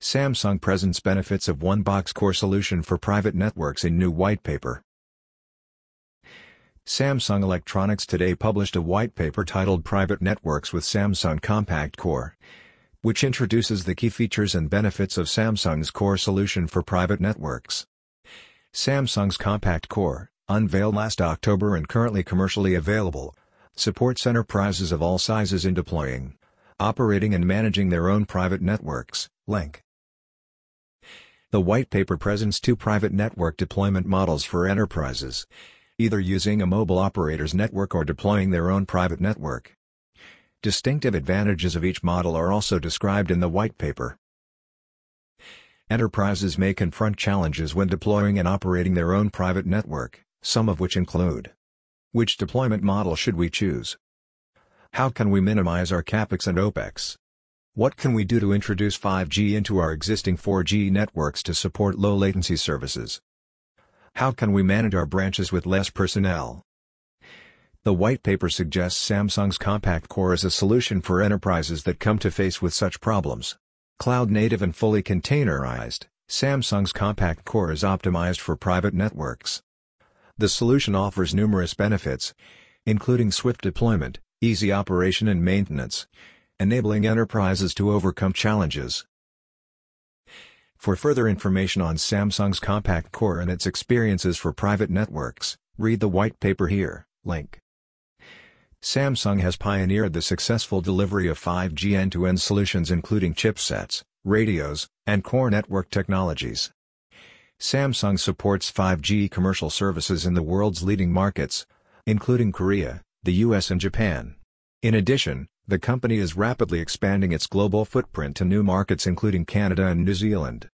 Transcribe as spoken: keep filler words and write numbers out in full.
Samsung presents benefits of one-box core solution for private networks in new white paper. Samsung Electronics today published a white paper titled Private Networks with Samsung Compact Core, which introduces the key features and benefits of Samsung's core solution for private networks. Samsung's Compact Core, unveiled last October and currently commercially available, supports enterprises of all sizes in deploying, operating and managing their own private networks. Link. The white paper presents two private network deployment models for enterprises, either using a mobile operator's network or deploying their own private network. Distinctive advantages of each model are also described in the white paper. Enterprises may confront challenges when deploying and operating their own private network, some of which include: which deployment model should we choose? How can we minimize our CapEx and OpEx? What can we do to introduce five G into our existing four G networks to support low-latency services? How can we manage our branches with less personnel? The white paper suggests Samsung's Compact Core as a solution for enterprises that come to face with such problems. Cloud-native and fully containerized, Samsung's Compact Core is optimized for private networks. The solution offers numerous benefits, including swift deployment, easy operation and maintenance, enabling enterprises to overcome challenges. For further information on Samsung's Compact Core and its experiences for private networks, read the white paper here. Link. Samsung has pioneered the successful delivery of five G end-to-end solutions including chipsets, radios, and core network technologies. Samsung supports five G commercial services in the world's leading markets, including Korea, the U S and Japan. In addition, the company is rapidly expanding its global footprint to new markets including Canada and New Zealand.